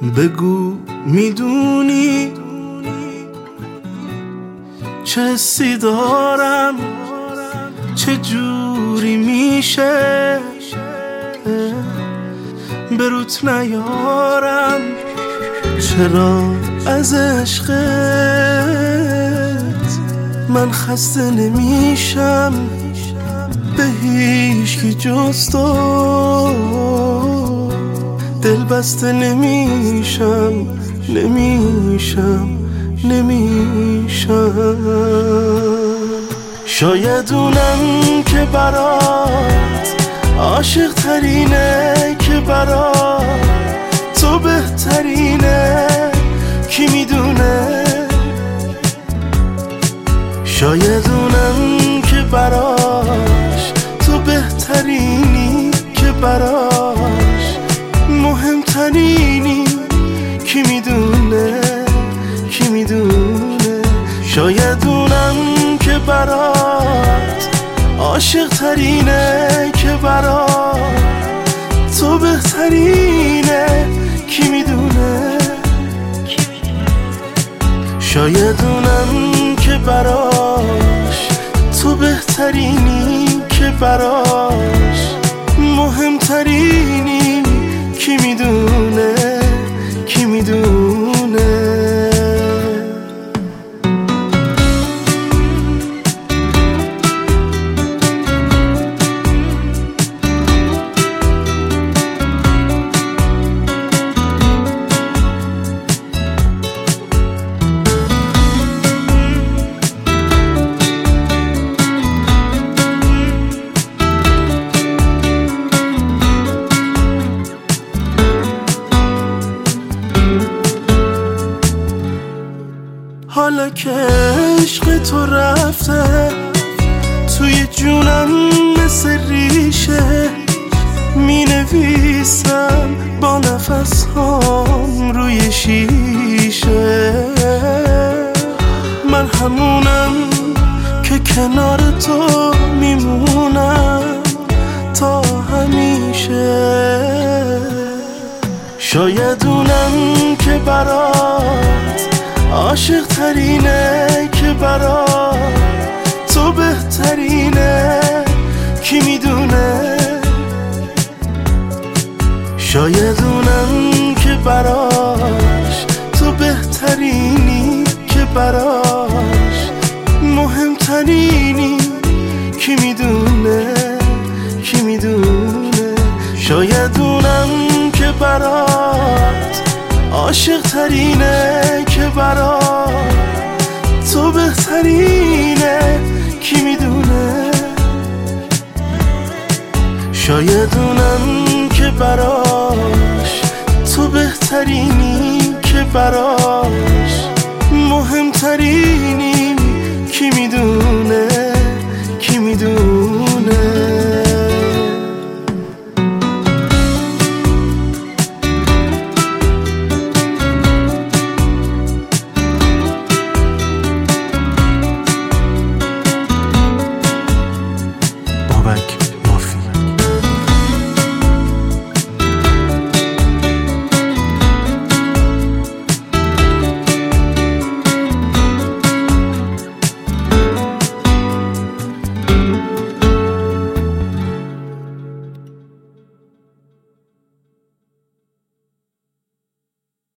بگو میدونی چه حسی دارم، چه جوری میشه بروت نیارم، چرا از عشقت من خسته نمیشم، به هیچکی جز تو دل بسته نمیشم. شاید اونم که برات عاشق ترینه، که برات تو بهترینه، کی میدونه. شاید اونم که براش تو بهترینی، که براش مهمترینی، کی میدونه. شاید اونم که برات عاشق ترینه، که برات تو بهترینه، کی میدونه. شاید اونم که براش تو بهترینی، که براش مهمترینی، کی میدونه. حالا که عشق تو رفته توی جونم مثل ریشه، می نویسم با نفس هام روی شیشه. من همونم که کنار تو میمونم تا همیشه. شاید اونم که برات عاشق ترینه، که برات تو بهترینه، کی میدونه. شاید اونم که براش تو بهترینی، که براش مهمترینی، کی میدونه. شاید اونم که برات عاشق ترینه، که برات تو بهترینه، کی میدونه. شاید اونم که براش تو بهترینی، که براش مهمترینی، کی میدونه.